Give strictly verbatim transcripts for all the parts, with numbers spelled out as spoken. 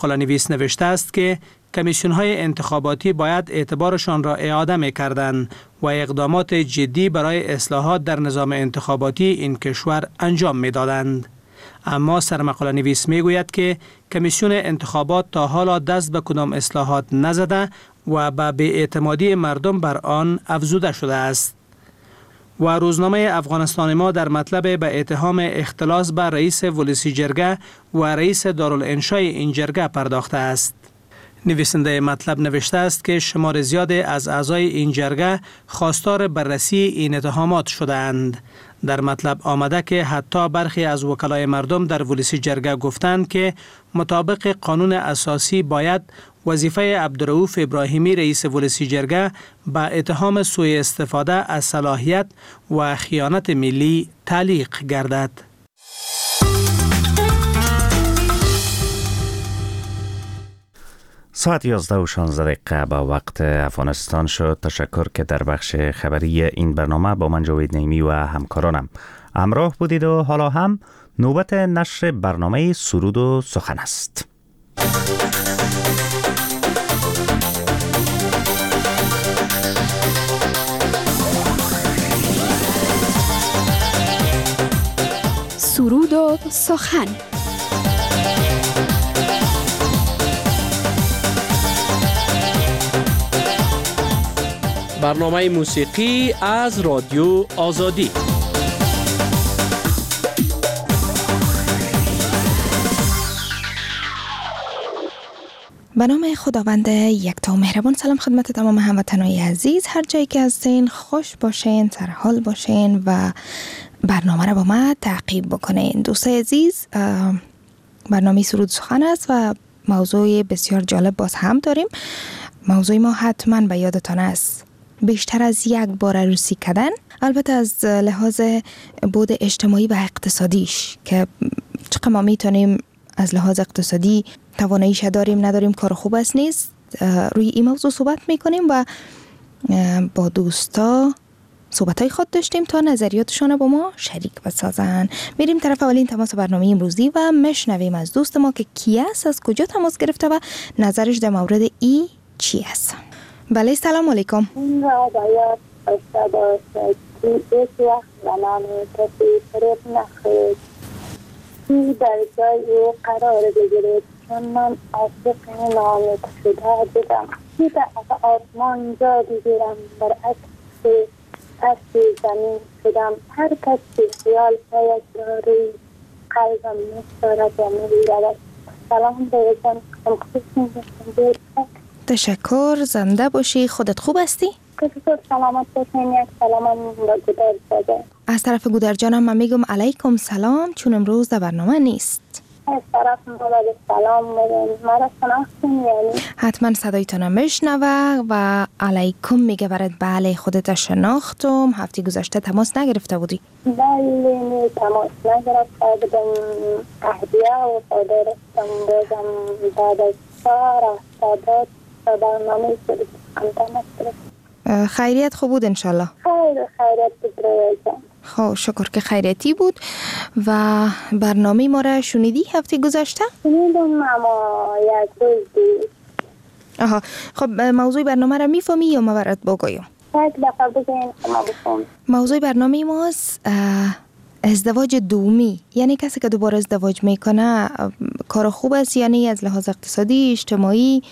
قله‌نویس نوشته است که کمیسیون‌های انتخاباتی باید اعتبارشان را اعاده می‌کردند و اقدامات جدی برای اصلاحات در نظام انتخاباتی این کشور انجام می‌دادند. اما سرمقاله نویس میگوید که کمیسیون انتخابات تا حالا دست به کدام اصلاحات نزده و به بی‌اعتمادی مردم بر آن افزوده شده است. و روزنامه افغانستان ما در مطلب به اتهام اختلاس به رئیس ولسی جرگه و رئیس دارالانشای این جرگه پرداخته است. نویسنده مطلب نوشته است که شمار زیادی از اعضای این جرگه خواستار بررسی این اتهامات شده‌اند. در مطلب آمده که حتی برخی از وکلای مردم در ولسی جرگه گفتند که مطابق قانون اساسی باید وظیفه عبدالرؤوف ابراهیمی رئیس ولسی جرگه به اتهام سوء استفاده از صلاحیت و خیانت ملی تعلیق گردد. ساعت یازده و شانزده دقیقه با وقت افغانستان شد. تشکر که در بخش خبری این برنامه با من جاوید نعیمی و همکارانم همراه بودید و حالا هم نوبت نشر برنامه سرود و سخن است. سرود و سخن. برنامه موسیقی از رادیو آزادی. به نام خداوند یکتا و مهربان. سلام خدمت تمام هموطنان عزیز، هر جایی که هستین خوش باشین، سرحال باشین و برنامه را با ما تعقیب بکنین. دوستای عزیز، برنامه سرود سخن است و موضوع بسیار جالب باز هم داریم. موضوع ما حتما به یادتان است، بیشتر از یک بار عروسی کردن، البته از لحاظ بود اجتماعی و اقتصادیش که چقدر ما میتونیم از لحاظ اقتصادی تواناییش داریم نداریم، کار خوب است نیست. روی این موضوع صحبت میکنیم و با دوستا صحبتای خود داشتیم تا نظریاتشون با ما شریک بسازن. میریم طرف اولین تماس برنامه امروزی و مشنویم از دوست ما که کی است، از کجا تماس گرفته و نظرش در مورد ای چی است. بله، سلام علیکم. این را باید داشته باشد که یک وقت زمان کسی فریب نخورد، کی در جای او قرار بگیرد، چون من عاشق نامه شده بودم، کی به آسمان جا بگیرم، برعکس پشت زمین شدم. هر کس که خیال پایش را روی قلبم نشارد و می‌گیرد. سلام بایدم خوشم تشکر، زنده باشی. خودت خوب هستی؟ تشکر، سلامت باشین. یک سلامم با گودر شده. از طرف گودر جانم من میگم علیکم سلام، چون امروز در برنامه نیست. از طرف مولد سلام بگیم. مرا شناختین یعنی؟ حتما صدایتانم میشنوه و علیکم میگه برات. بله خودت شناختم. هفته گذشته تماس نگرفته بودی؟ بله می تماس نگرفته بودم. اهدیه و صادرستم بودم بعد از چهار افتادات و برنامه شدید هم تماس گرفت. خیریت خوب بود انشالله؟ خیر خیریت بود رویتم. خب شکر که خیریتی بود. و برنامه ما را شنیدی هفته گذشته؟ شنیدم اما یک روز دید. آها، خب موضوع برنامه را میفهمی یا ما برات بگویم؟ یک دفعه بگین ما بفهم. موضوع برنامه ماست ازدواج دومی، یعنی کسی که دوباره ازدواج میکنه کار خوب است یعنی از لحاظ اقتصادی اجتماعی؟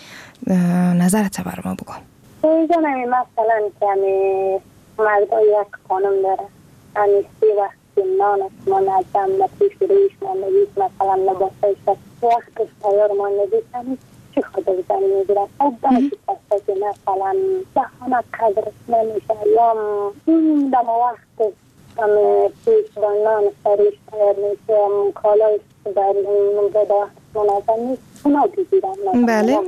نظرت بر ما بگو. اینجا نمی مثلا که همی مردا یک خانم داره، همی سی وقت نان است منظم نتیش رویش ماندگیش مثلا لباسش وقتش تیار ماندگیش همی چی خدا بزنی میگیرن. خب باید پسته که مثلا جهانه قدرش نمیشه یا این دم وقتش همی پیش با نان سریش تیار میشه کالایش بر مدد وقت منظم نیست اونا بگیرن. بله.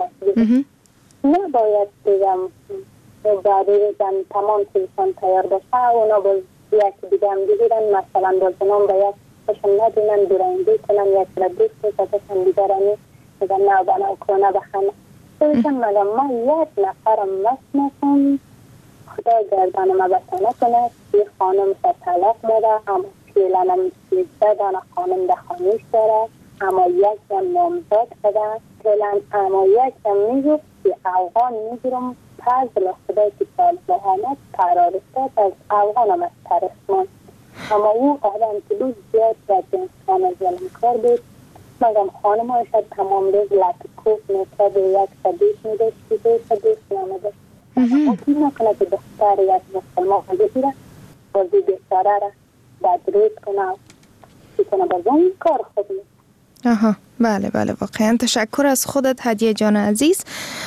نباید بگم بعدی بگم تمام چیزشان تیار باشه اونا باز یک دیگه هم بگیرن مثلا باز نام باید باشن ندونن برنگی کنن یک را دوست باشن دیگرانی بگم نه بنا کنه بخنه باشن مگم ما یک نفرم مسنسم خدا گردان ما بسانه کنه یه خانم سر طلاق داره اما پیلنم سیزده دانه خانم ده خانیش داره اما یک هم نامزاد شده فعلا اما یک هم میگفت که افغان میگیرم پس بلا خدای که طالب آمد قرار استاد از افغان هم از ترسمان. اما او آدم که دوست زیاد در جنسان ظلم کار بود. مگم خانم هایشد تمام روز لطکوف میکرد و یک صدیق میداشت که دو صدیق نامده. ممکن نکنه که دختر یک مسلمان بگیره بازی بیچاره را بدرود کنه چی کنه باز اون کار خوب نیست. آها بله بله واقعا تشکر از خودت هدیه جان عزیز،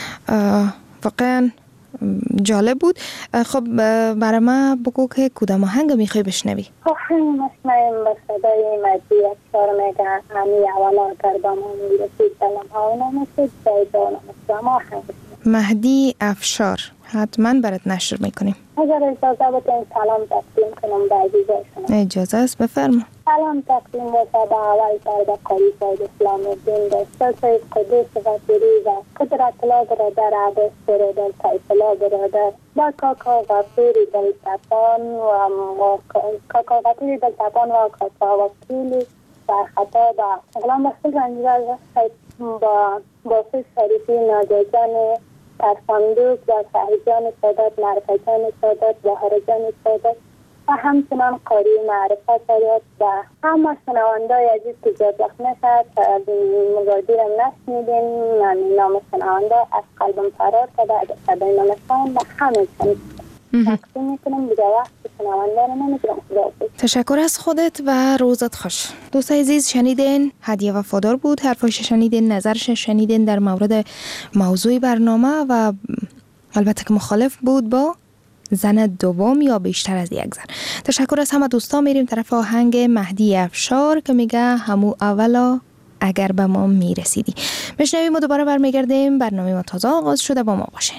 واقعا جالب بود. خب برای ما بگو که کدام آهنگ میخوای بشنوی؟ آهنگ مشنویم به صدای مهدی افشار میگه همی اولا کردم میرسید دلم ها نمیشد جایدانم اسلام. آهنگ مهدی افشار حتما برات نشر میکنیم. اگر اجازه بودین سلام تقدیم کنم به عزیزایشون. اجازه است بفرما. سلام تقدیم باشه به اول کرده قاری سید اسلام الدین دسته سید قدوس و فریزه قدرت الله برادر عباس برادر طیف الله برادر با کاکا غفوری دلتپان و کاکا غفوری دلتپان و کاکا وکیلی در خطا با غلام بخشی رنجبر با بافی شریفی ناجان ترفاندوک و سعیدان سادات معرفتان سادات و هرجان سادات و همچنان قاری معرفت سادات و همه شنوانده عزیز که جاد وقت نشد مگادیرم نشنیدین. من نام شنوانده از قلبم فرار کرده از صدای نامشان و همه چند تقسیم میکنم دیگه وقت شنوانده رو نمیگیرم. تشکر از خودت و روزت خوش. دوست عزیز شنیدین هدیه وفادار بود، حرفش شنیدین، نظرش شنیدین در مورد موضوع برنامه و البته که مخالف بود با زن دوم یا بیشتر از یک زن. تشکر از همه دوستان. میریم طرف آهنگ مهدی افشار که میگه همو اولا اگر به ما میرسیدی. بشنویم و دوباره برمیگردیم. برنامه ما تازه آغاز شده، با ما باشین.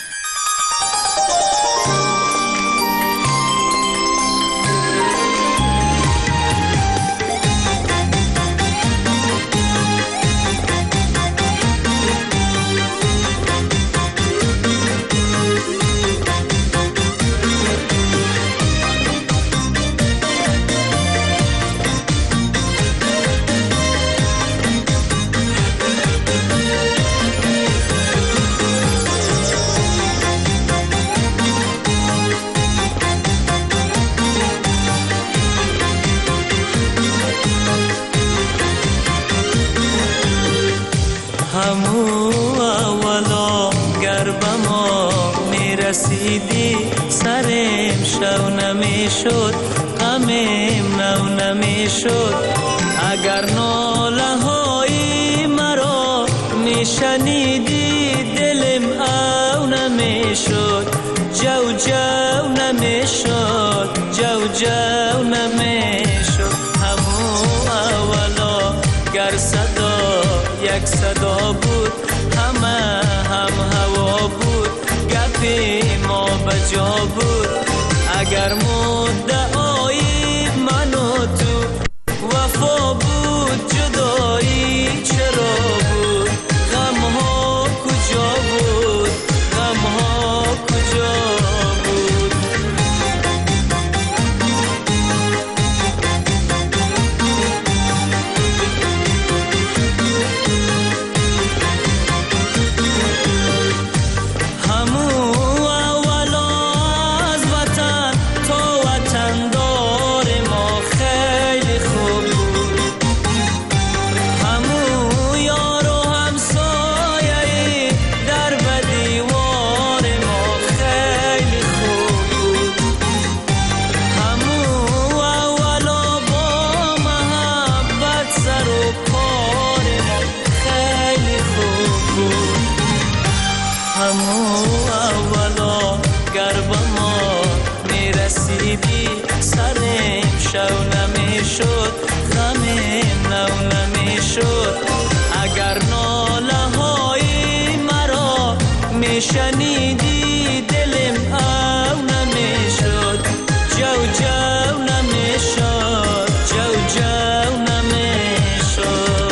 رسیدی سرم شو نمیشد غمم نو نمیشد اگر ناله های مرا میشنیدی دلم او نمیشد جو جو نمیشد جو جو نمیشد همو اولا گر صدا یک صدا بود همه هم هوا بود گپی ما بجا بود اگر مدعای من و تو وفا بود جدایی چرا بود غم ها کجا بود غم ها کجا بود شنیدی دلم او نمیشد جو جو نمیشد جو جو نمیشد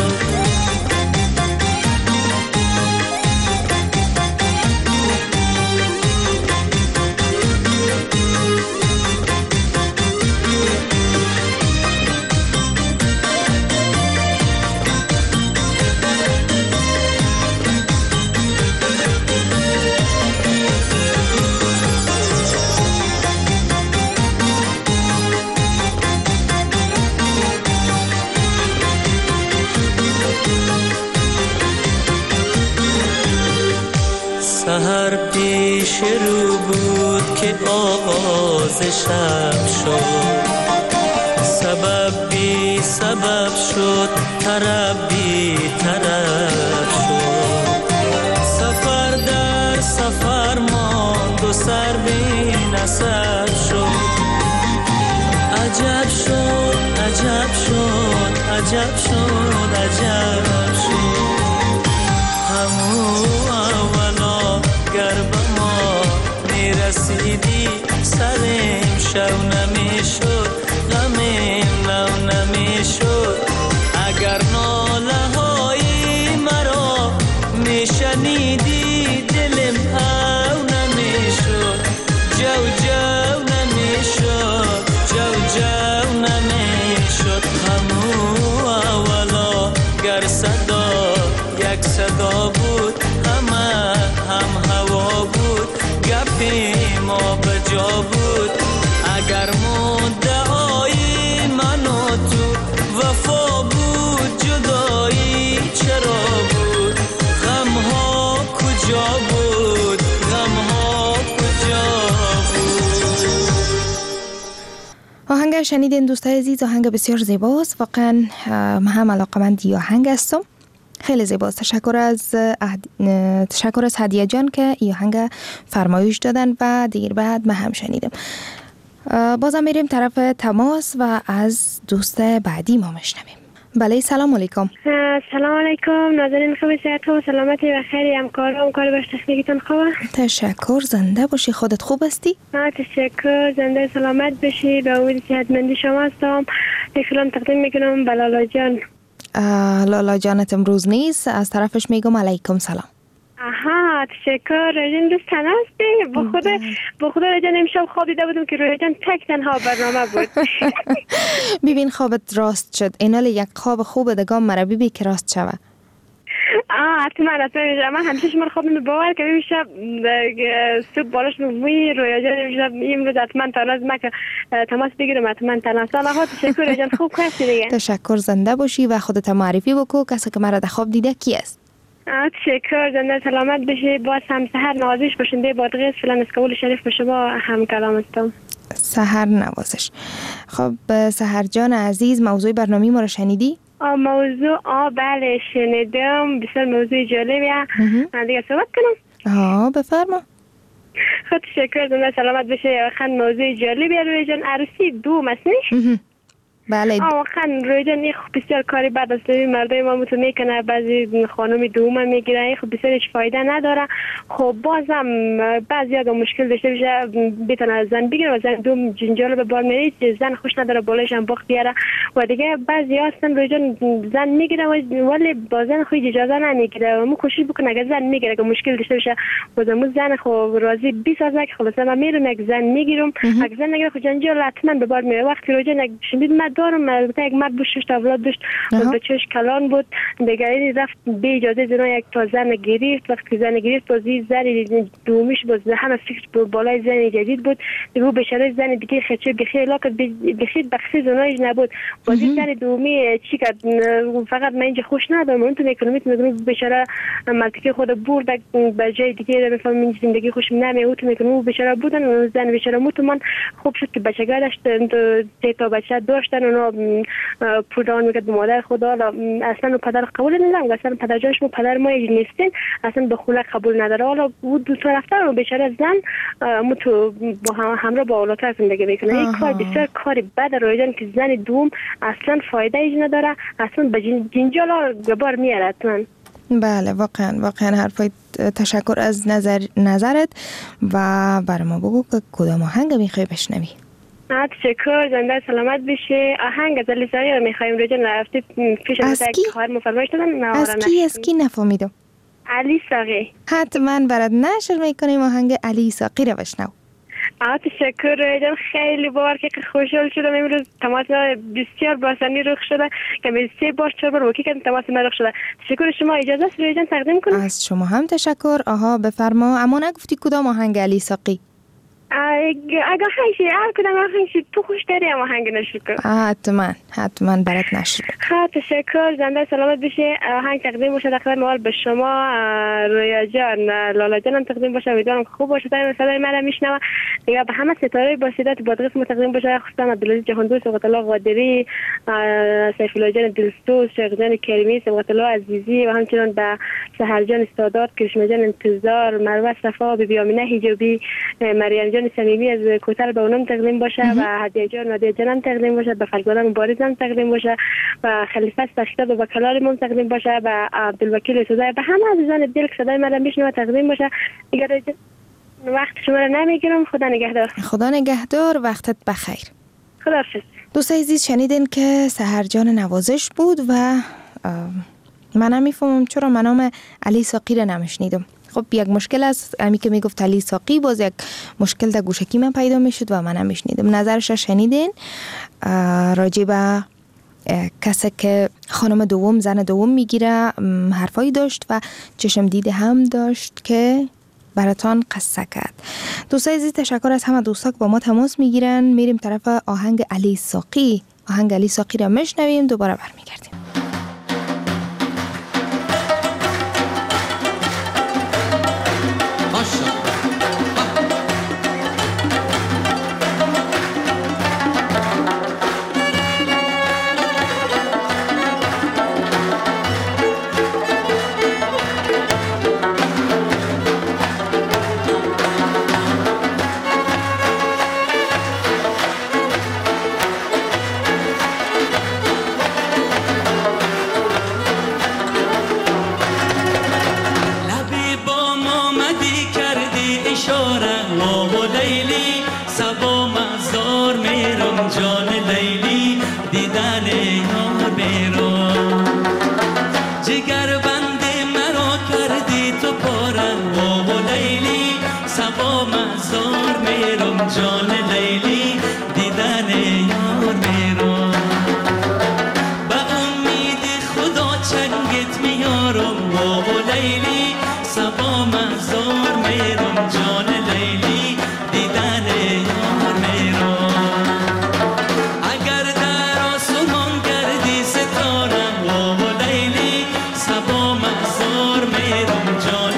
سحر پیش رو بود که آغاز شب شد، سبب بی سبب شد، طرب بی طرب شد، سفر در سفر ماند و سر بی نسب شد. عجب شد عجب شد عجب شد عجب شد، همو اولا گر به ما میرسیدی سرم شو نمیشد، غمم نو نمیشد. اگر ناله های مرا میشنیدی دلم او نمیشد، جو جو نمیشد، جو جو نمیشد. همو اولا گر صدا یک صدا بود، همه هم هوا بود، گپ ما به جا بود. اگر مدعای من و تو وفا بود، جدایی چرا بود؟ غم ها کجا بود؟ غم ها کجا بود؟ آهنگ شنیدین دوستای عزیز، آهنگ بسیار زیباست. واقعا من هم علاقه‌مند این آهنگ هستم، خیلی زیباست. تشکر از تشکر از هدیه جان که این آهنگ فرمایش دادن و دیر بعد من هم شنیدم. بازم میریم طرف تماس و از دوست بعدی ما میشنویم. بله سلام علیکم. سلام علیکم ناظرین، خوبی؟ صحت و سلامتی و خیری؟ همکارم کار باش تکنیکتون خوبه؟ تشکر، زنده باشی. خودت خوب هستی؟ ها تشکر، زنده سلامت باشی. به امید صحتمندی شما هستم. سلام تقدیم میکنم به لالا جان. لالا جانت امروز نیست، از طرفش میگم علیکم سلام. آها تشکر. رجان دوست تنها هستی؟ با خود با خود رجان امشب خواب دیده بودم که رجان تک تنها برنامه بود. ببین خوابت راست شد. اینال یک خواب خوب دگام مرا ببی که راست شوه. آه حتما حتما. من همیشه شما خواب باور که امشب صبح بالاش موی رویا جان امشب امروز حتما تنها ما که تماس بگیرم، حتما تنها. سلام تشکر رجان، خوب هستی دیگه؟ تشکر، زنده باشی و خودت معرفی بکو. کسی که مرا در خواب دیده کی است؟ تشکر، زنده سلامت بشی. باز هم سحر نوازش باشنده بادغیس فلان اسکول شریف به شما هم کلام هستم. سحر نوازش. خب سحر جان عزیز، موضوع برنامه ما رو شنیدی؟ آه موضوع آه بله شنیدم، بسیار موضوع جالبیه. دیگه صحبت کنم؟ آه بفرما. خب تشکر، زنده سلامت بشی. خیلی موضوع جالبیه. روی جان عروسی دوم است نیست؟ بله. واقعا رویدن خب بسیار کاری بعد از مردای ما متو میکنه، بعضی خانم دوم میگیره، خب بسیار هیچ فایده نداره. خب بازم بعضی ها مشکل داشته بشه بتونه زن بگیره و زن دوم جنجال به بار میره، زن خوش نداره بالایش هم باخت بیاره. و دیگه بعضی ها هستن رویدن زن میگیره ولی با زن خود اجازه نمیگیره. مو کوشش بکنه اگه زن میگیره که مشکل داشته بشه بازم زن خب راضی بسازه که خلاص من میرم یک زن میگیرم، اگه زن نگیره خب جنجال حتما به بار میره. وقتی رویدن شدید من دارم البته یک مرد بود شش اولاد داشت، بچه‌ش کلان بود دیگه، رفت به اجازه زنا یک تا زن گرفت. وقتی زن گرفت بازی زن دومیش باز همه فکر بالای زن جدید بود دیگه، بیچاره زن دیگه خچه بخیر لاکت بخیر بخشی زنایش نبود. بازی زن دومی چی کرد؟ فقط من اینجا خوش ندارم اون تو میکنم میگم بیچاره مالکی خود برد به جای دیگه میفهمم این زندگی خوش نمیاد میکنم. بیچاره بودن زن بیچاره موت. من خوب شد که بچگاه داشت سه تا بچه داشتن اونا پودان میگه به مادر خدا اصلا پدر قبول ندارم، اصلا پدر جانش مو پدر ما نیستن، اصلا به خونه قبول نداره. حالا او دو تا رفتن و بیچاره زن مو تو با همراه با اولادش زندگی میکنه. این کار بسیار کاری بد رویدن که زن دوم اصلا فایده ای نداره، اصلا به جنجال گبار میاره اصلا. بله واقعا واقعا حرفای. تشکر از نظر نظرت و برای ما بگو که کدام آهنگ میخوای بشنوی. تشکر، زنده سلامت بشه. آهنگ از علی ساقی رو میخوایم. رجا رفتی پیش از یک خواهر مفرمایش دادن. از کی از کی نفهمیدم؟ علی ساقی. حتما برات نشر میکنیم آهنگ علی ساقی رو بشنو. آه تشکر رجا، خیلی بار که خوشحال شدم امروز. تماس بسیار باسنی رخ شده که من سه بار چهار بار وکی کردم تماس من رخ شده. تشکر شما، اجازه است رجا تقدیم کنم؟ از شما هم تشکر. آها بفرما. اما نگفتی کدام آهنگ علی ساقی؟ اگه هنگی هر کدام هنگی تو خوش داری اما هنگ نشر کن. حتما حتما برات نشر. خیلی تشکر. زنده سلامت بشه. هنگ تقدیم باشه دکتر موال به شما رویا جان لالا جانم تقدیم باشه. امیدوارم که خوب باشه. تا صدای من میشنوه. دیگه به همه ستاره با صدات بادغیس تقدیم باشه. خصوصا عبدالعزیز جهاندوست، سبقت الله قادری، سیف الله جان دلسوز، شیخ جان کریمی، سبقت الله عزیزی و همچنین به سحر جان استادات، کرشمه جان انتظار، مروه صفا، بیبی آمینه حجابی، مریم جان صمیمی از کوتل به اونم تقدیم باشه و هدیه جان و جانم تقدیم باشه، به فرزانه مبارزم تقدیم باشه و خلیفه سخته و کلال من تقدیم باشه و عبدالوکیل صدای به همه عزیزان دل که صدای من میشنوه تقدیم باشه. دیگه وقت شما رو نمیگیرم. خدا نگهدار. خدا نگهدار. وقتت بخیر. خداحافظ. دوستای عزیز شنیدین که سحر جان نوازش بود و من نمیفهمم چرا من نام علی ساقی رو نمیشنیدم. خب یک مشکل است امی که میگفت علی ساقی، باز یک مشکل در گوشکی من پیدا میشد و من نمیشنیدم. نظرش شنیدین راجع به کسی که خانم دوم زن دوم میگیره حرفایی داشت و چشم دیده هم داشت که براتان قصه کرد. دوستای عزیز تشکر از همه دوستا که با ما تماس میگیرن. میریم طرف آهنگ علی ساقی. آهنگ علی ساقی را میشنویم، دوباره برمیگردیم.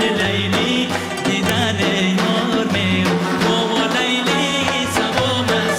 دیدن یار میرم.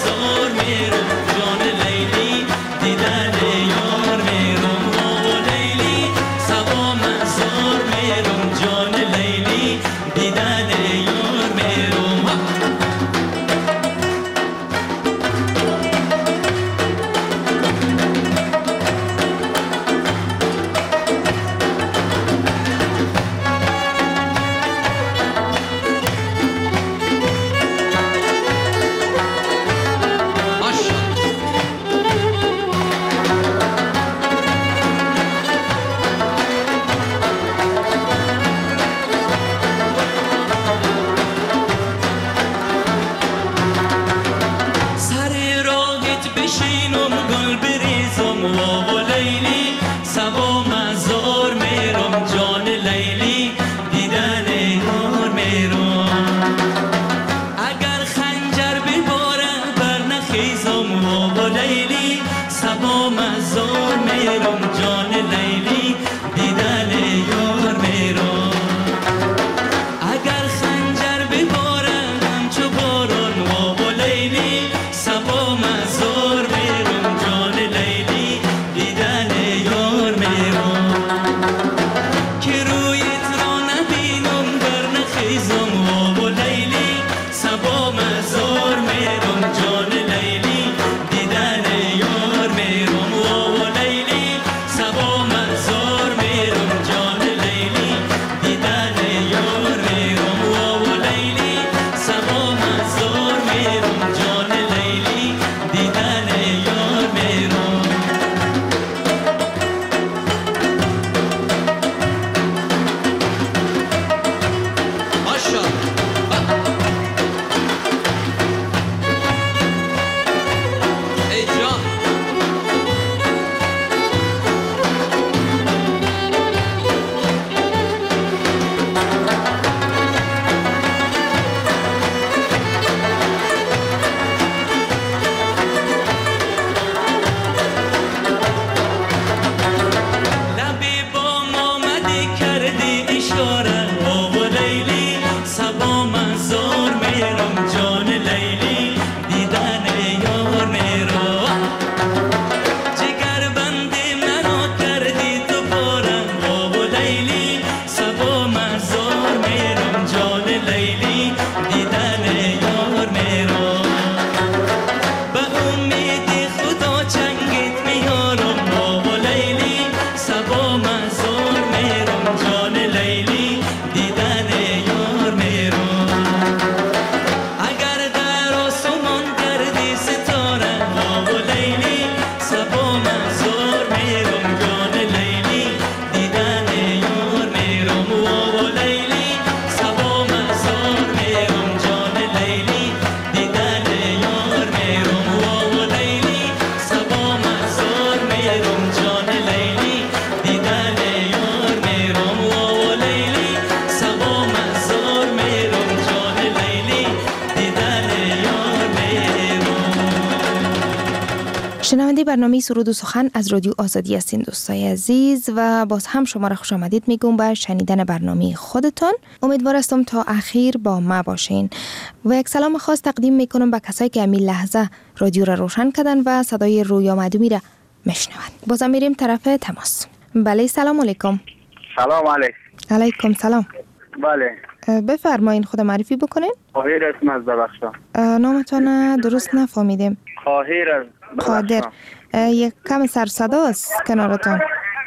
شنونده برنامه سرود و سخن از رادیو آزادی هستین دوستای عزیز و باز هم شما را خوش آمدید میگم به شنیدن برنامه خودتان. امیدوار هستم تا اخیر با ما باشین و یک سلام خاص تقدیم میکنم به کسایی که همین لحظه رادیو را روشن کردن و صدای رویا معدومی را میشنوند. بازم میریم طرف تماس. بله سلام علیکم. سلام علیکم. علیکم سلام. بله بفرمایین خود معرفی بکنین. خواهیر اسم از ببخشم. نامتون درست نفهمیدیم. خواهیر از قادر. یک کم سر صدا است کنارتون.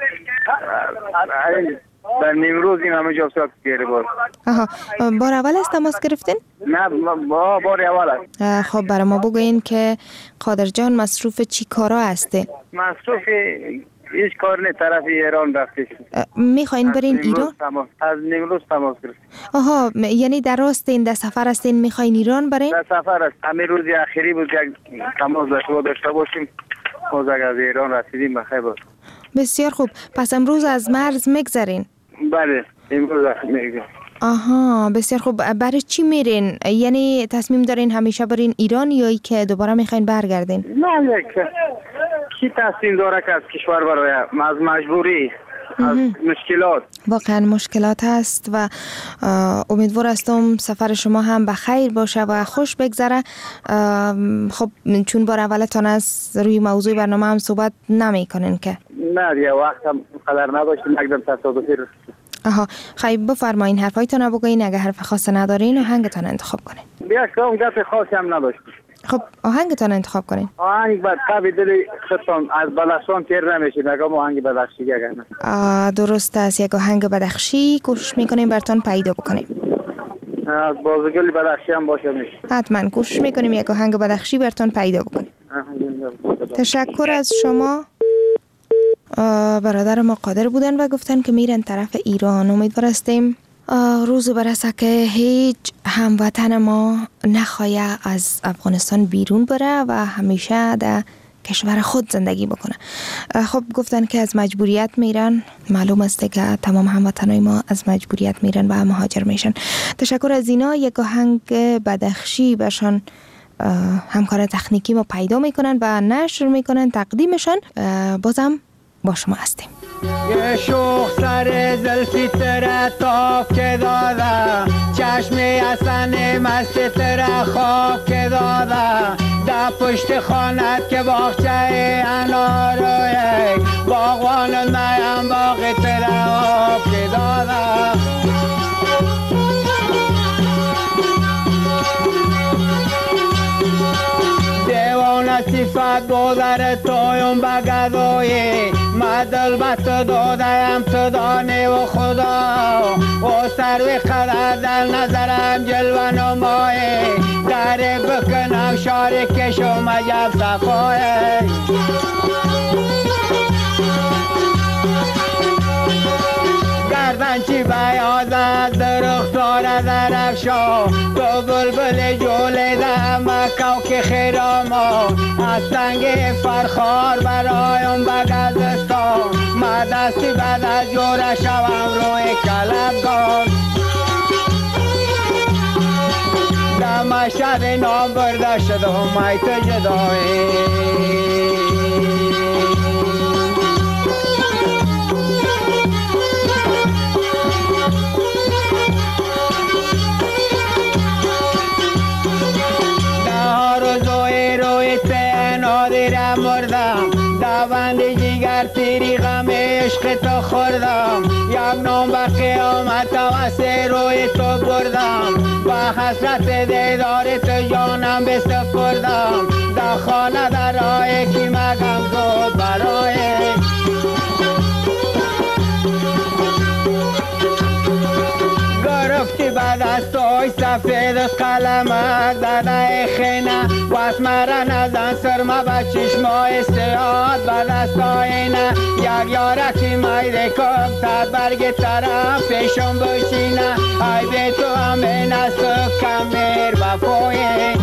در نیمروز این همه جاب ساعت گیره بار. آها بار اول است تماس گرفتین؟ نه با بار اول است. خب برای ما بگوین که قادر جان مصروف چی کارا هسته؟ مصروف هیچ کار نه، طرف ایران رفته. میخواین برین ایران؟ از نیمروز تماس گرفت. آها یعنی در راست این در سفر هستین میخواین ایران برین؟ در سفر است. همین روز اخیری بود که تماس داشته باشیم. باز از ایران رسیدیم بخیر باش. بسیار خوب. پس امروز از مرز میگذرین؟ بله امروز میگذریم. آها بسیار خوب. برای چی میرین؟ یعنی تصمیم دارین همیشه برین ایران یا ای که دوباره میخواین برگردین؟ نه یک کی تصمیم داره که از کشور برای از مجبوری از مشکلات. واقعا مشکلات هست و امیدوار هستم سفر شما هم بخیر باشه و خوش بگذره. خب چون بار اولتان از روی موضوع برنامه هم صحبت نمی کنین که؟ نه یه وقت هم قدر نداشتیم اقدام تصادفی رو. آها خیلی بفرمایین حرفایتان رو بگوین. اگه حرف خاص ندارین آهنگتان انتخاب کنین. بیا که گپ خاصی هم نداشتیم. خب آهنگتان انتخاب کنین. آهنگ بعد قبل دلی خودتان از بلخشان تیر نمیشید. نگم آهنگ بدخشی گگن. درست است. یک آهنگ بدخشی کوشش میکنیم براتون پیدا بکنیم. از بازگل بدخشی هم باشه میشه. حتما کوشش میکنیم یک آهنگ بدخشی براتون پیدا بکنیم. تشکر از شما. برادر ما قادر بودن و گفتن که میرن طرف ایران. امیدوار هستیم روز برسه که هیچ هموطن ما نخواهد از افغانستان بیرون بره و همیشه در کشور خود زندگی بکنه. خب گفتن که از مجبوریت میرن. معلوم است که تمام هموطنای ما از مجبوریت میرن و مهاجر میشن. تشکر از اینا. یک آهنگ بدخشی بهشان همکار تکنیکی ما پیدا میکنن و نشر میکنن تقدیمشان. بازم با شما هستیم. یه شوخ سر زلفی تره تاب که داده، چشمی حسن مست تره خواب که داده، در پشت خانت که باغچه اناروی باغوان نیم باغ تره آب که داده. صفت گذر تویم بگذایی مدل بست دادیم تو دانی و خدا و سروی قدر در نظرم جلوه نمایی دری بکنم شاری کشم عجب صفایی گردن چی بیاز از درختار درفشا تو بلبل جوله دم بکاو که خیراما از سنگ فرخار برایم بگذستان ما دستی بعد از جوره شوم روی کلبگان در مشهد نام برده شدم میت جدایی مردم دوند جیگر تیری غم عشق تو خوردم یک نام به قیامت و سه روی تو بردم با حسرت دیدار تو جانم بسپردم در خانه در راه کی مگم تو برای گرفتی بعد از توی سفید قلمت داده خینه و اسمرن از انسرمه به چشمای استعاد بعد از توینه یک یارکی میده کب تا برگ طرف پیشم بشینه ای بی تو همین از تو کمیر بفوی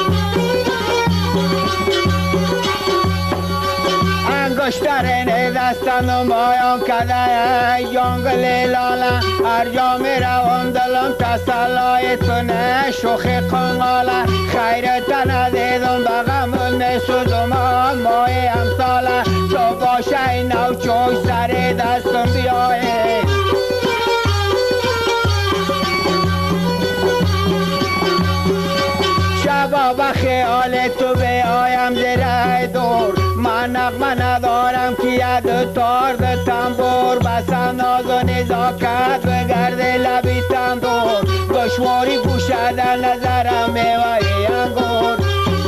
انگشترین دست بستن و مایم کده جنگل لاله هر جا می روم دلم تسلای تونه شوخ قنقاله خیرت ندیدم بغم می سوزم مای امساله تو باشه این نو چوش سر دستم بیایی شبا به خیال تو بیایم زیر دور من نغمه ندارم که ید تار ده تنبور بسم ناز و نزاکت بگرد لبی تندور دشواری گوشه در نظرم میوهی انگور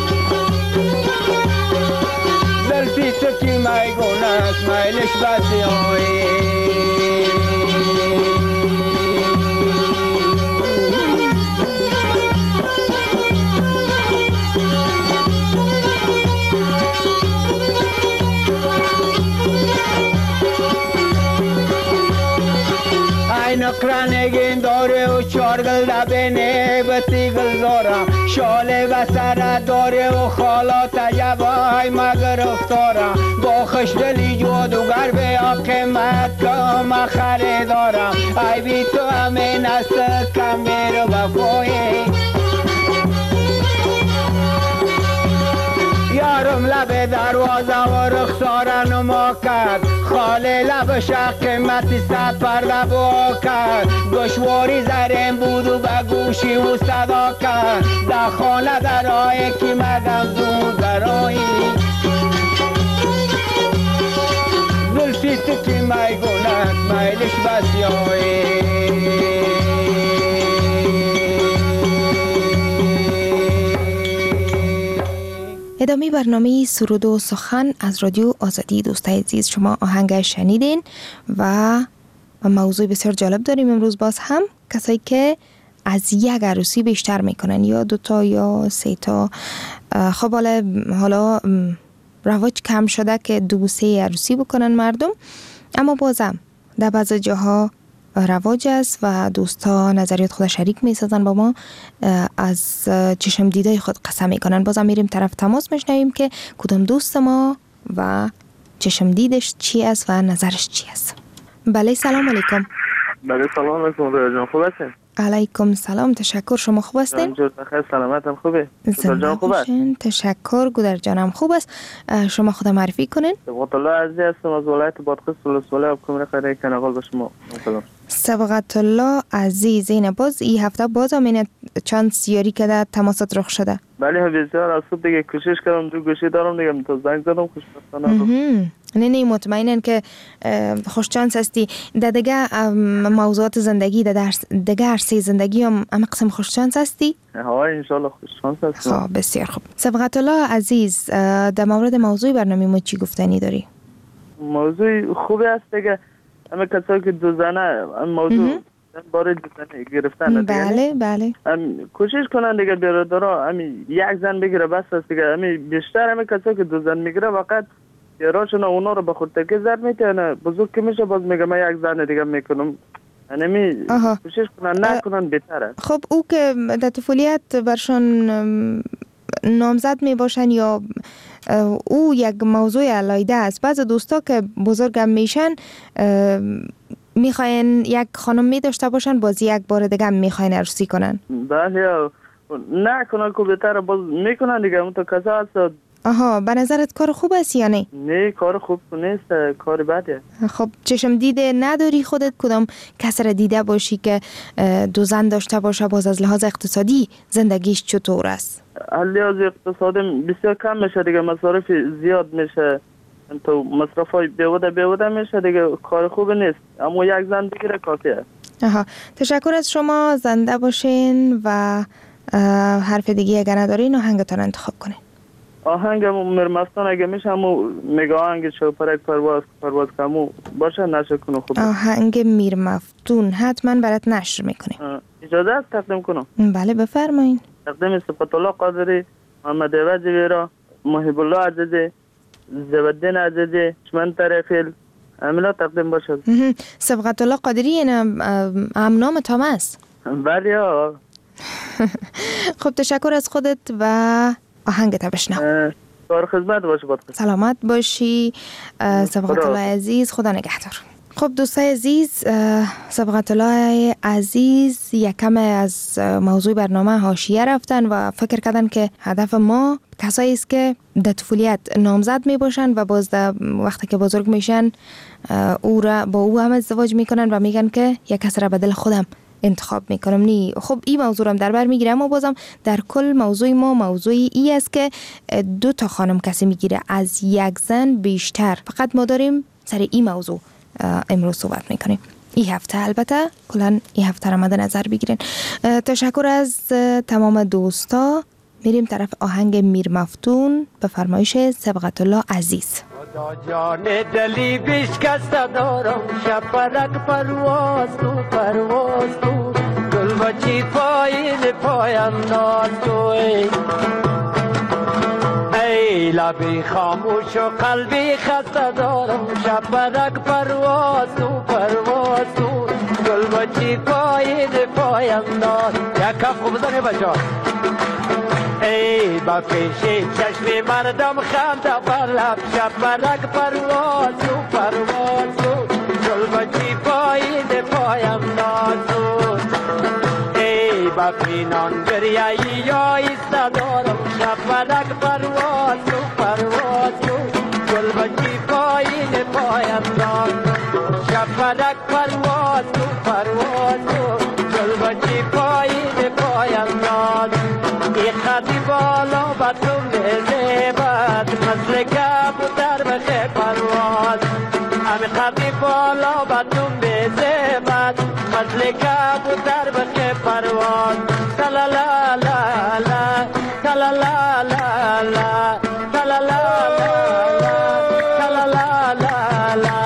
زلفی تو کی میگونه است میلش بسی آیی نقرانگین داره و چارگل دبینه به تیگل دارم شاله و سر داره و خالات عجبای مگرفتارم با خشدلی جادوگر به قیمت کم خریدارم ای بی تو همین است کم بیر وفایی یارم لب دروازه و رخساره نما کرد خاله لب شق قیمتی صد پرده با کرد دشواری زرین بود و به گوشی و صدا کرد در خانه در آیه که مگم زود برایی زلفی تو که میگونت میلش بسیایی ادامه برنامه سرود و سخن از رادیو آزادی. دوستای عزیز شما آهنگ شنیدین و موضوع بسیار جالب داریم امروز. باز هم کسایی که از یک عروسی بیشتر میکنن یا دوتا یا سه تا، خب حالا حالا رواج کم شده که دو سه عروسی بکنن مردم، اما بازم در بعض جاها رواج است و دوستا نظریات خود شریک میسازن با ما، از چشم دیده خود قسم میکنن. بازم میریم طرف تماس میشنویم که کدام دوست ما و چشم دیدش چی است و نظرش چی است. بله سلام علیکم. بله سلام علیکم جان، خوب هستین؟ علیکم سلام، تشکر. شما خوب هستین؟ جان بخیر سلامتم. خوبه؟ زنده باشین. تشکر. گودر جانم خوب است. شما خود معرفی کنین. سبقت الله عزیز هستم از ولایت بادغیس ولسوالی آبکومری خیره کنگال به شما. سلام. سبقت الله عزیز. این باز این هفته باز هم چند سیاری که در تماسات رخ شده. بله بسیار از صبح دیگه کوشش کردم، دو گوشی دارم دیگه، تو زنگ زدم خوشبختانه. نه نه مطمئنن که خوش شانس هستی. در دیگه موضوعات زندگی در دیگه عرصه زندگی هم هم قسم خوش شانس هستی؟ ها ان شاء الله خوش شانس هستم. خب بسیار خوب. سبقت الله عزیز، در مورد موضوع برنامه ما چی گفتنی داری؟ موضوع خوبی است دیگه. اما کسایی که دو زنه موضوع باره دو زنه گرفتن دیگه. بله بله. کوشش کنن دیگه برادرها همین یک زن بگیره بس است دیگه. همین بیشتر همین کسایی که دو زن میگیره فقط یاراشون اونا رو به خود تکی زد میتونه، بزرگ که میشه باز میگه من یک زن دیگه میکنم. یعنی کوشش کنن نکنن بهتره. خب او که در طفولیت برشان نامزد می باشن یا او یک موضوع علایده است. بعض دوستا که بزرگم میشن میخواین یک خانم می داشته باشن، باز یک بار دیگه میخواین عروسی کنن. بله نه کنن که بهتره باز میکنن دیگه. اون تو کسا هست. آها، به نظرت کار خوب است یا نه؟ نه کار خوب نیست، کار بده. خب چشم دیده نداری خودت؟ کدام کس را دیده باشی که دو زن داشته باشه، باز از لحاظ اقتصادی زندگیش چطور است؟ لحاظ اقتصادی بسیار کم میشه دیگه، مصارف زیاد میشه، تو مصرف های بیوده بیوده میشه دیگه، کار خوب نیست. اما یک زن بگیره کافیه. آها، تشکر از شما. زنده باشین و حرف دیگه اگر ندارین آهنگتان انتخاب کنین. آهنگ مرمستان اگه میشه همون میگه آهنگ شوپرک پرواز پرواز کمو باشه نشر کنه. خوب آهنگ میر مفتون حتما برات نشر میکنه. اجازه است تقدیم کنم؟ بله بفرمایین. تقدیم صفت الله قادری، محمد عوض ویرا، محب الله عزیزی، زبدین عزیزی، چمن طرفیل، امیلا تقدیم باشه. صفت الله قادری این هم نام تام است؟ بله. خب تشکر از خودت و آهنگت بشنو. در خدمت باش بود. سلامت باشی صبغت الله عزیز، خدا نگهدار. خب دوستای عزیز، صبغت الله عزیز یکم از موضوع برنامه حاشیه رفتن و فکر کردن که هدف ما کسایی است که در طفولیت نامزد می باشن و باز در وقتی که بزرگ میشن او را با او هم ازدواج میکنن و میگن که یک کس را به دل خودم انتخاب میکنم. نی خب این موضوع رو هم در بر میگیره، اما بازم در کل موضوع ما موضوعی ای است که دو تا خانم کسی میگیره از یک زن بیشتر. فقط ما داریم سر این موضوع امروز صحبت میکنیم. این هفته البته کلن این هفته را مد نظر بگیرین. تشکر از تمام دوستا. میریم طرف آهنگ میر مفتون به فرمایش صبغت الله عزیز. خدا جان دلی بشکست دارم، شپرک پرواز تو پرواز تو، گل بچی پایین پاینداز تو. ای ای لبی خاموش و قلبی خسته دارم، شپرک پرواز تو پرواز تو، گل بچی پایین پاینداز. یک کف خوب بزنی بچه. ای با پیشی چشم مردم خنده بر لب، شپرک پرواز تو پرواز تو، گل بچی پایین پاینداز تو. ای با پینان گریایی یا ایسته دارم، شپرک پرواز تو پرواز تو، گل بچی پایین پاینداز. شپرک پرواز تو پرواز تو، گل بچی پایین پاینداز. ای خطی بالا با تو میزیبد، مثل کبوتر بخی پرواز. امی خطی بالا با تو میزیبد، مثل کبوتر بخی پرواز. تلا لا لا لا تلا لا لا لا تلا لا لا تلا لا لا لا.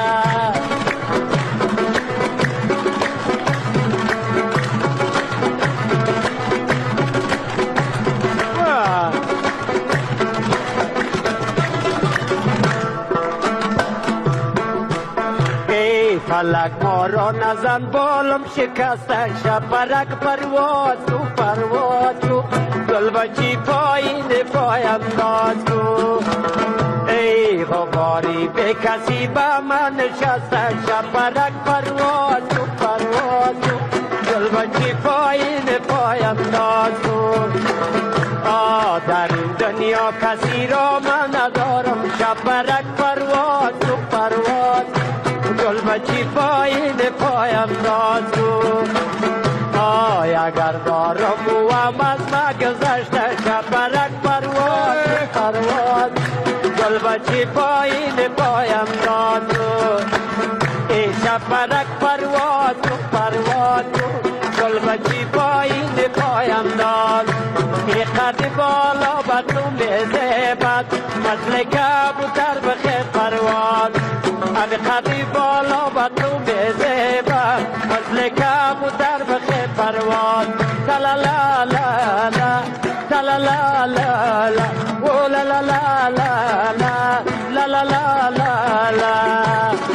فلک ما را نزن بالم شکسته، شپرک پرواز تو پرواز تو، گل بچی پایین پاینداز تو. ای غباری به کسی به من نشسته، شپرک پرواز تو پرواز تو، گل بچی پایین پاینداز تو. آ در این دنیا کسی را من ندارم، شپرک پرواز تو پرواز، گل بچی پایین پاینداز تو. آی اگر دارم و هم از ما گذشته، شپرک پرواز تو پرواز، گل بچی پایین پاینداز تو. ای شپرک پرواز تو پرواز تو، گل بچی پایین پاینداز. ای قد بالا با تو میزیبد، مثل کبوتر بخی پرواز. امی قدی بالا با تو میزیبد، مثل کبوتر بخی پرواز. تلا لا لا لا تلا لا لا لا او لا لا لا لا لا لا لا لا لا.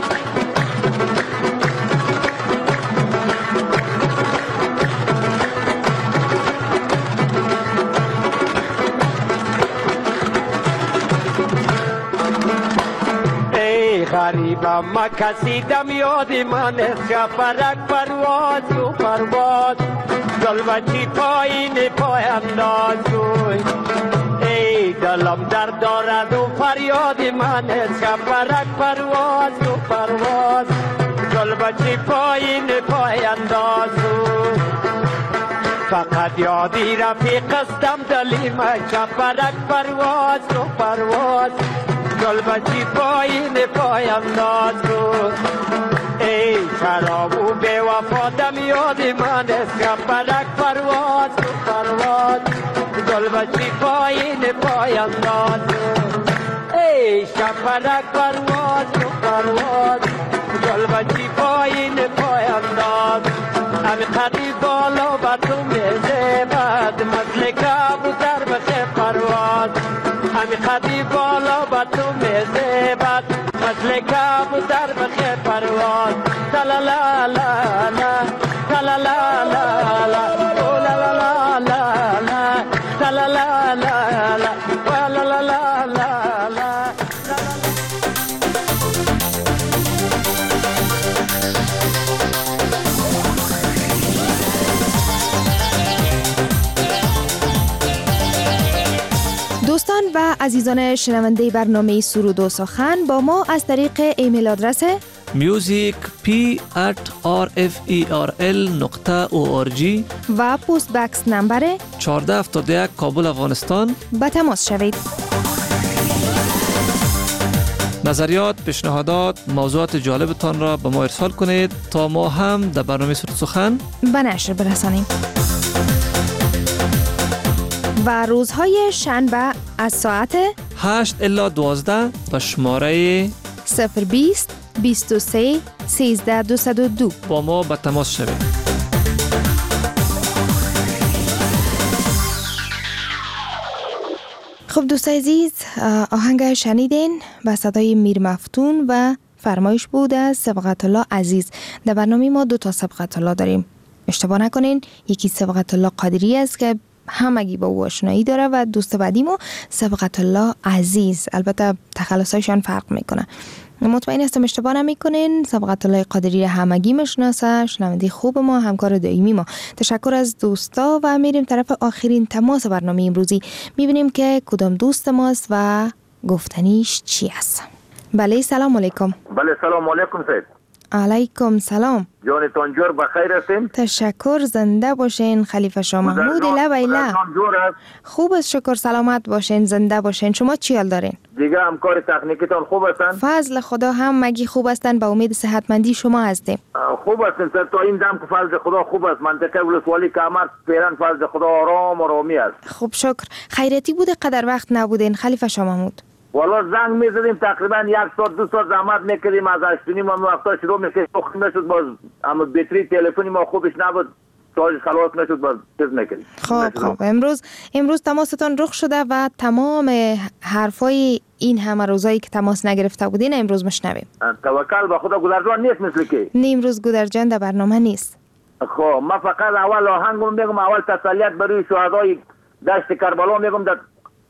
غریبم ما کسی دم یاد من، شپرک پرواز تو پرواز، گل بچی پایین پاینداز تو. ای دلم درد دارد و فریاد من، شپرک پرواز تو پرواز، گل بچی پایین پاینداز تو. فقط یادی رفیق استم دلی من، شپرک پرواز تو پرواز، گل بچی پایین پاینداز تو. ای شراب و بے وفا دم یاد من، شپرک پرواز تو پرواز، گل بچی پایین پاینداز تو. ای شپرک پرواز تو پرواز، گل بچی پایین پاینداز. امی قدی بالا با تو میزیبد، مثل کبوتر بخی پرواز. امی قدی بالا با تو میزیبد، مثل کبوتر بخی پرواز. تلا لا لا لا تلا لا لا لا او لا لا لا لا تلا لا لا لا لا لا لا لا. عزیزان شنونده برنامه سرود و سخن با ما از طریق ایمیل آدرس music p at r f e r l نقطه او آر جی و پست بکس نمبر چهارده هفتاد و یک کابل افغانستان به تماس شوید. نظریات، پیشنهادات، موضوعات جالبتان را به ما ارسال کنید تا ما هم در برنامه سرود سخن به نشر برسانیم. و روزهای شنبه از ساعت هشت الی دوازده به شماره صفر بیست بیست و سه سیزده دویست و دو با ما به تماس شوید. خب دوستای عزیز، آهنگ شنیدین با صدای میر مفتون و فرمایش بود از سبقت الله عزیز. در برنامه ما دو تا سبقت الله داریم، اشتباه نکنین. یکی سبقت الله قادری است که همگی با او آشنایی داره و دوست بعدی ما سبقت الله عزیز، البته تخلصایشان فرق میکنه. مطمئن هستم اشتباه نمیکنین. سبقت الله قادری همگی میشناسه، شنونده خوب ما، همکار دائمی ما. تشکر از دوستا و میریم طرف آخرین تماس برنامه امروزی، میبینیم که کدام دوست ماست و گفتنیش چی است. بله سلام علیکم. بله سلام علیکم سید. علیکم سلام. جانتان جور بخیر هستین؟ تشکر، زنده باشین. خلیفه شاه محمود لبیلا. خوب است، شکر، سلامت باشین، زنده باشین. شما چی حال دارین؟ دیگه همکار تکنیکتان خوب هستن؟ فضل خدا هم مگی خوب هستن، به امید صحتمندی شما هستیم. خوب هستین سر، تا این دم که فضل خدا خوب است. منطقه ولسوالی کامرد پیران فضل خدا آرام و آرامی است. خوب شکر. خیرتی بوده قدر وقت نبودین خلیفه شاه محمود؟ والا زنگ میزدیم تقریبا یک ساعت دو ساعت زحمت میکردیم، از هشتونی ما وقتا شروع میکردیم سخت نشد، باز اما بطری تلفنی ما خوبش نبود، چارج خلاص نشد، باز چیز میکردیم. خب خب امروز امروز تماستان رخ شده و تمام حرفای این همه روزایی که تماس نگرفته بودین امروز مشنویم. توکل به خدا گذرجان نیست مثل که نه، امروز گذرجان در برنامه نیست. خب ما فقط اول آهنگم میگم، اول تسلیت برای شهدای دشت کربلا میگم. در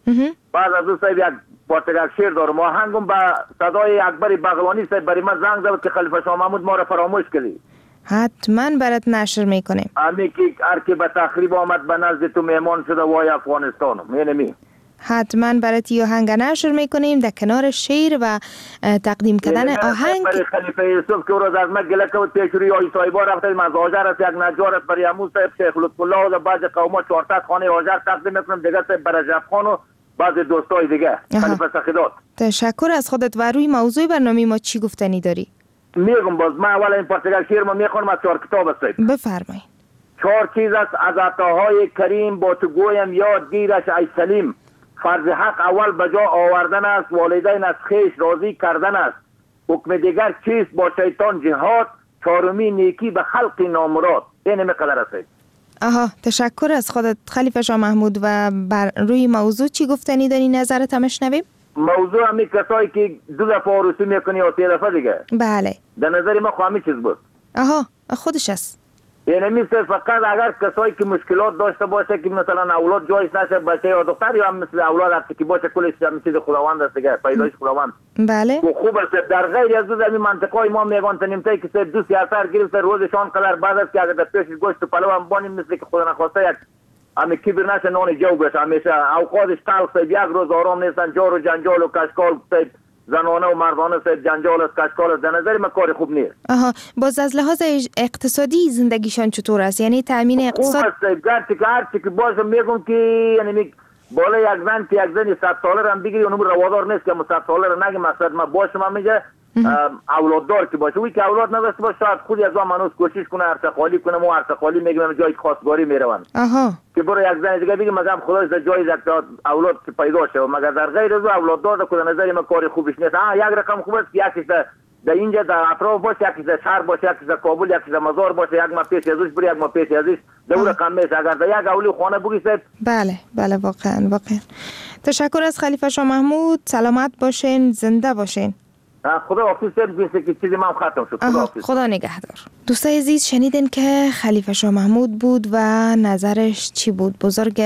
بعد از اون صاحب یک پارتگاه شیر دارم، آهنگم با صدای اکبر بغلانی صاحب برای من زنگ زد که خلیفه شاه محمود ما را فراموش کردی. حتما برات نشر میکنیم. امی که هر کی به تخریب آمد به نزد تو مهمان شده وای افغانستانم. یعنی حتما برات یه آهنگ نشر میکنیم در کنار شیر و تقدیم کردن آهنگ. برای خلیفه یوسف که روز از ما گله کرد پیشروی آی صاحبا رفتیم از هاجر است، یک نجار برای عمو صاحب شیخ لطف الله و بعض قوما چهارصد خانه هاجر تقدیم میکنم دیگه صاحب برای رجب خان و بعض دوستای دیگه. خلیفه سخیدات تشکر از خودت. و روی موضوع برنامه ما چی گفتنی داری؟ میگم باز ما اول این پرتگال شیر ما میخونم از چهار کتاب است. بفرمایید. چهار چیز است از عطاهای کریم با تو گویم یاد گیرش ای سلیم. فرض حق اول بجا آوردن است، والدین از خیش راضی کردن است. حکم دیگر چیست با شیطان جهاد، چهارمی نیکی به خلق نامراد. این مقدار است. آها تشکر از خودت خلیفه شاه محمود. و بر روی موضوع چی گفتنی داری؟ نظرت هم شنویم. موضوع همی کسایی که دو دفعه عروسی میکنی یا سه دفعه دیگه. بله. در نظر ما خواهمی چیز بود. آها خودش است. یعنی مثل فقط اگر کسایی که مشکلات داشته باشه که مثلا اولاد جایش نشه، بچه یا دختر یا هم مثل اولاد هستی که باشه کلش چیز خداوند است دیگه، پیدایش خداوند. بله. و خوب است. در غیر از این منطقه ما میگن تنیمتای که دو سیاسر گرفت روزشان قدر بعد از که اگر در پیش گوشت پلو هم بانیم مثل که خدا نخواسته یک امی کبیر نشه نان جو بشه، همیشه اوقاتش تلخ است، یک روز آرام نیستن، جار و جنجال و کشکال زنانه و مردانه صاحب جنجال است، کشکال است. در نظر من کار خوب نیست. آها باز از لحاظ اقتصادی زندگیشان چطور است؟ یعنی تامین اقتصاد خوب است. گرچه که هرچی که باشه میگم که یعنی بالا یک زن که یک زنی صد ساله رو هم بگیری اونم روادار نیست که ما صد ساله رو نگه. مقصد ما باشه من میگه اولاددار که باشه، وی که اولاد نداشته باشه شاید خود از آن منوس کوشش کنه عرصه خالی کنه. ما عرصه خالی میگیم جای خواستگاری میروند. آها که برو یک زن دیگه بگیم مثلا خداش در جای یک اولاد که پیدا شه، مگر در غیر از اولاددار که نظر ما کار خوبش نیست. ها یک رقم خوب است که یکیش در اینجا در اطراف باشه، یکیش در شهر باشه، یکیش در کابل، یکیش در مزار باشه، یک ما پیش ازش بری، یک ما پیش ازش دور رقم میشه. اگر در یک اولی خانه بگی صاحب. بله بله واقعا واقعا. تشکر از خلیفه شاه محمود. سلامت باشین، زنده باشین. خدا حافظ صاحب. که چیزی من ختم شد. خدا حافظ. خدا نگهدار. دوستای عزیز شنیدین که خلیفه شاه محمود بود و نظرش چی بود؟ بزرگ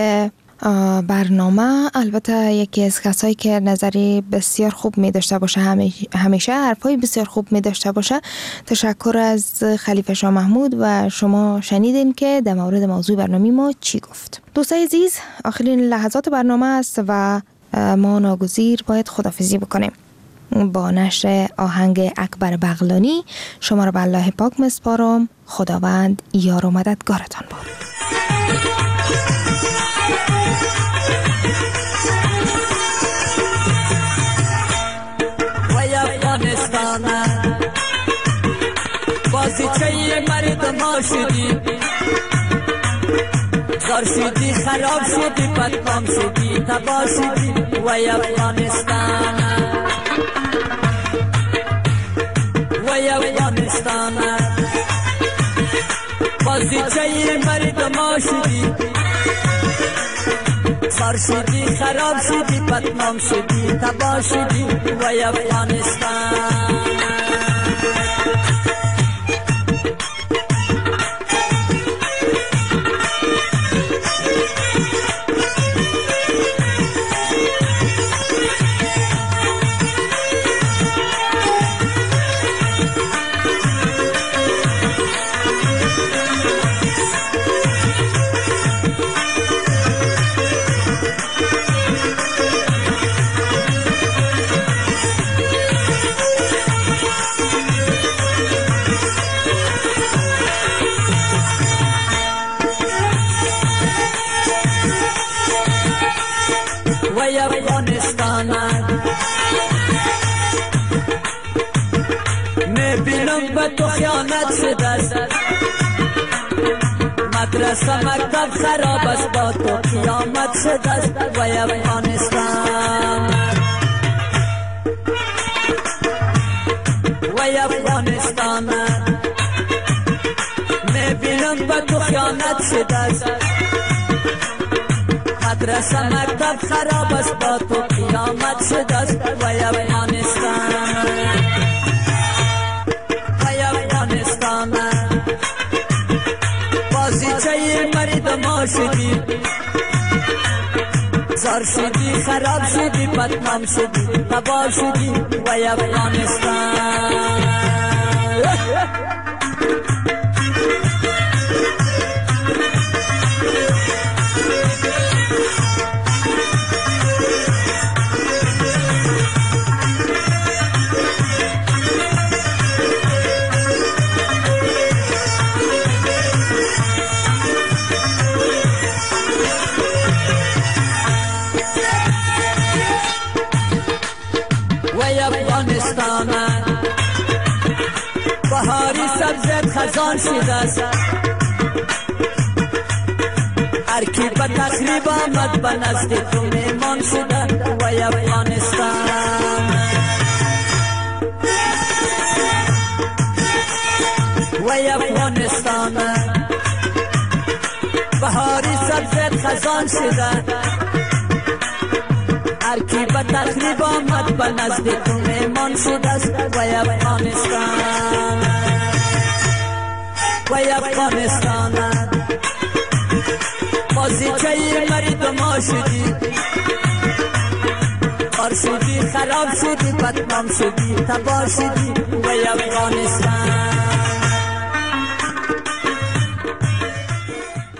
برنامه، البته یکی از کسایی که نظری بسیار خوب می داشته باشه، همیشه حرفای بسیار خوب می داشته باشه. تشکر از خلیفه شاه محمود. و شما شنیدین که در مورد موضوع برنامه ما چی گفت. دوستای عزیز آخرین لحظات برنامه است و ما ناگزیر باید خداحافظی بکنیم. با نشر آهنگ اکبر بغلانی شما را به الله پاک مسپارم. خداوند یار و مددگارتان باد. وای افغانستان بازیچه مردم شدی، زار شدی، خراب شدی، بدنام شدی، تباه شدی. وای افغانستان، وای افغانستان بازیچه مردم شدی، زار شدی، خراب شدی، بدنام شدی، تباه شدی. وای افغانستان. وای افغانستان میبینم به تو خیانت شده است، مدرسه مکتب خراب است، با تو قیامت شده است. وای افغانستان، وای افغانستان میبینم به تو خیانت شده است، مدرسه مکتب خراب است، با تو قیامت شده است. وای افغانستان، وای افغانستان بازیچه مردم شدی، زار شدی، خراب شدی، بدنام شدی، تباه شدی. وای افغانستان. وای افغانستان بهاری سبزت خزان شده است، هر کی به تخریب آمد به نزد تو میمان شده. وای افغانستان، وای افغانستان بهاری سبزت خزان شده، هر کی به تخریب آمد به نزد تو میمان شده است. وای افغانستان، وای افغانستان بازیچه مردم شدی، خار شدی، خراب شدی، بدنام شدی، تباه شدی. وای افغانستان.